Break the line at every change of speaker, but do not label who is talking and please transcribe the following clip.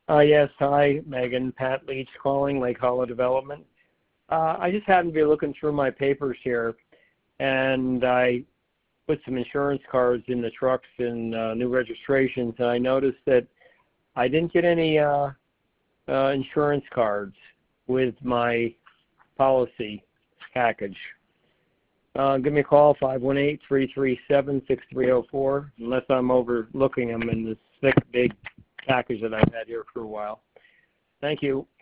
Yes, hi, Megan. Pat Leach calling, Lake Hollow Development. I just happened to be looking through my papers here, and I put some insurance cards in the trucks and new registrations, and I noticed that I didn't get any insurance cards with my policy package. Give me a call, 518-337-6304, unless I'm overlooking them in this thick, big package that I've had here for a while. Thank you.